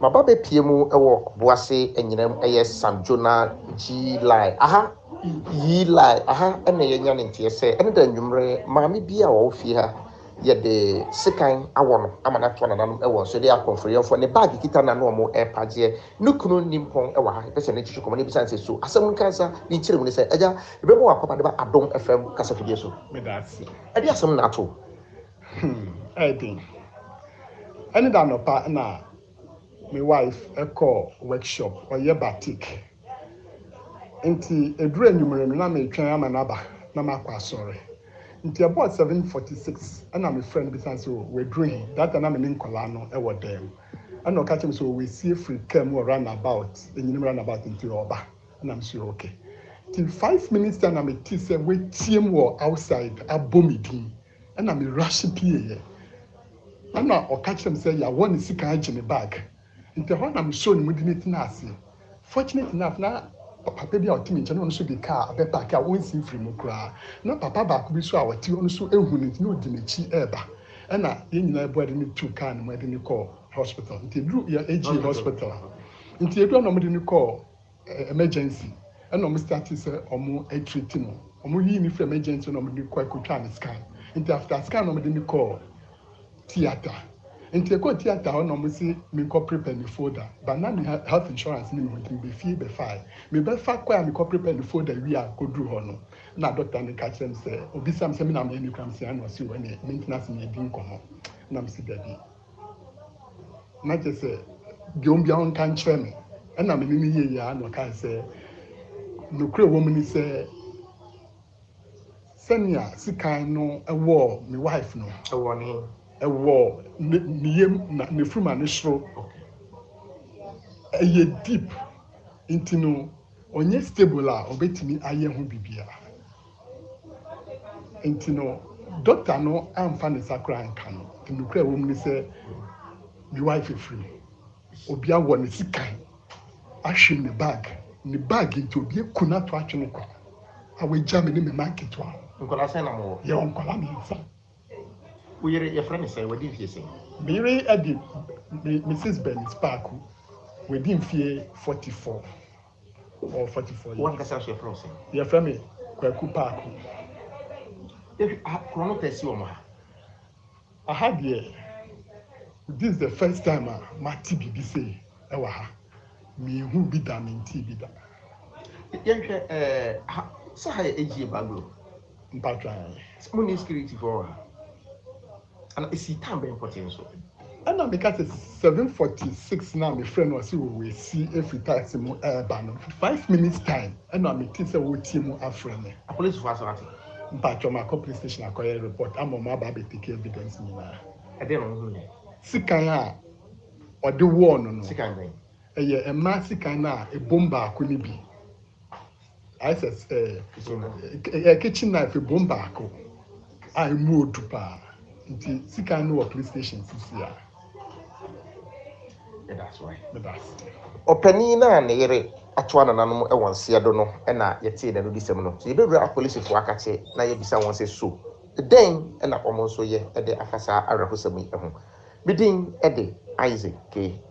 Maba be piemu ewo boase enyinam eye Samjona G line aha yi line aha ene yenya ne ntie se ene da nwumre maami bia wo fie ha ye de sekan awo no amana to nananum ewo so de akonfreyefo ne bag kita na no mo epaje nukunu nimpon ewa ha pese ne chichu komo ne bisa nse so asem nkansa ni chire mu ne se eja ebebo akoma de ba adom fm kasa fidie so me that's ade asem na ato Eddie. Any da no pa na my wife call workshop or ye batik. Nti edura enyumere no na me twan ama na ba na makwa sorry. Nti about 7:46 and my friend bisan so we doing that na me nkola no e wo dem. And no catch him so we see free came or run about enyim run about nti oba. And I'm sure okay. Till 5 minutes and I'm a say we team war outside abomidin. And I'm rushing PA. And now or catch them say ya one is sick in the bag. Into when I'm showing with it nasi. Fortunate enough now papa bi a otimi nche no so de car be park a won si free mu kra na papa ba ko bi so a wati on so ehunu nti no di nachi eba na ye nyina bo de ni two car no mo de ni call hospital nti dru ya AG hospital nti edu na mo de ni call emergency na mo start say omo treat no omo yi ni free emergency na mo de call ko ni scan nti after scan na mo de ni call theater nti ko theater ho na mo si me ko prepare the folder but na me health insurance ni mo be fee be fine me be fa kwa me ko prepare the folder we are go do ho no na doctor ni catch them say obi sam say me na me ni kram say na si we ni maintenance ni di nkomo na me si daddy na je say bi on bia on kan chere me na me ni ye ya no kan say no kure wo me ni say senia sikan no ewo me wife no ewo ni ewo niyem na nefruma ne shro eye deep into no onye stable a obetimi aye ho bibia into no doctor no amfa ne sakra anka no tinukra wo mu ni se my wife free obi awo ne sikan ahwem ne bag into obi kuna to atwe kwa awe jam ne me market wa nkola se na mo ye onkola me nsa uyere your friend say we didn't say Mary Eddie Mrs. Benny Spark within fear 44 or 44 years. One can your friend say your friend Kwaku Park. If chrono test you I had here this is the first time my TB say ewa me who be damn in TB da. Yenhwe so how AG bagro Mpatra. Money security for and it's time very important so. And now because it's 7:46 now, my friend was we see every time ban 5 minutes time. And now me think say we team a friend. A police force what? Mpatra my police station acquire report. I'm on my baby take evidence me na. I don't know who. Sikan a or the war no. Sikan ben. A mass sikan na a bomba ko ni bi. I said a kitchen knife a bomba ko. I moved pa. Nti sikan no police station sisia. Yeah, that's right. That's Opani na ne yere atwa nananum e wonse do no e na yete na no disem no. So yebewura police fo akache na yebisa won se so. Den e na omo so ye e de akasa arahosam yi ho. Bidin e de Isaac K